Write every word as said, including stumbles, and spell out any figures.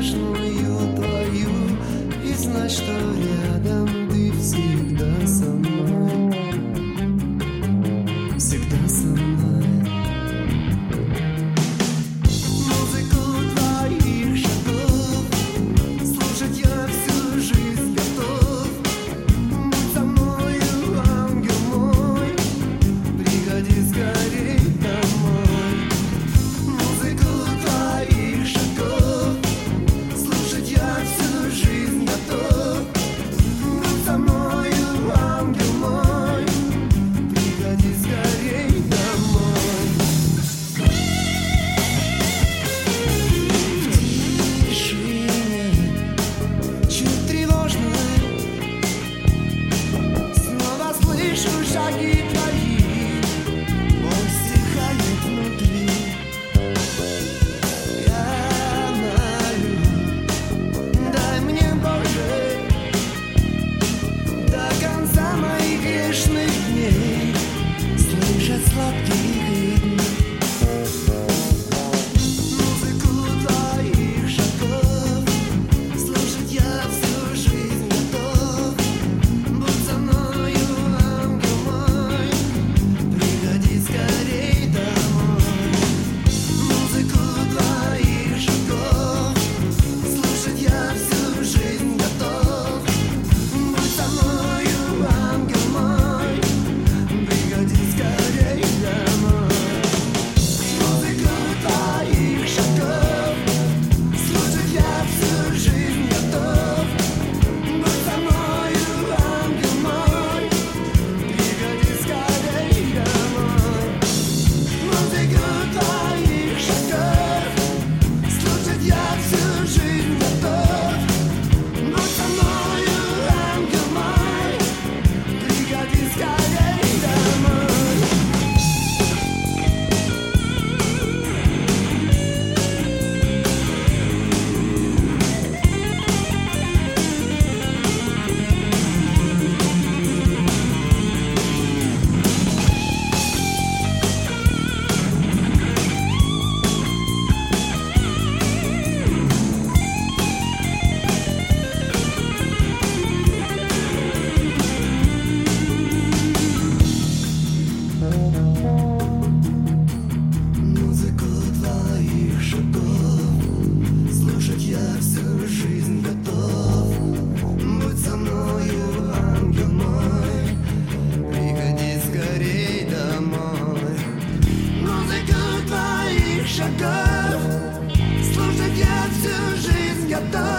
сплошную твою, и знать, что рядом ты всегда со мной, всегда со мной. Музыку твоих шагов слушать я всю жизнь готов. Будь со мною, ангел мой, приходи скорей домой. Музыку твоих шагов слушать я всю жизнь готов. Будь со мною, ангел мой, приходи скорей домой. В тишине, чуть тревожной, снова слышу шаги твои, боль стихает внутри. Я молю, дай мне, Боже, до конца моих грешных дней слышать сладкие дни. Музыку твоих шагов слушать я всю жизнь готов. Будь со мною, ангел мой, приходи скорей домой. Музыку твоих шагов слушать я всю жизнь готов. Будь со мною, ангел мой, приходи скорей домой. Музыку твоих шагов слушать я всю жизнь готов. Будь со мною, ангел мой, приходи скорей домой. Музыку твоих шагов слушать я всю жизнь готов. Будь со мною, ангел мой, приходи скорей домой. Музыку твоих шагов слушать я всю жизнь готов. Будь со мною, ангел мой, приходи скорей домой. Музыку твоих шагов слушать я всю жизнь готов.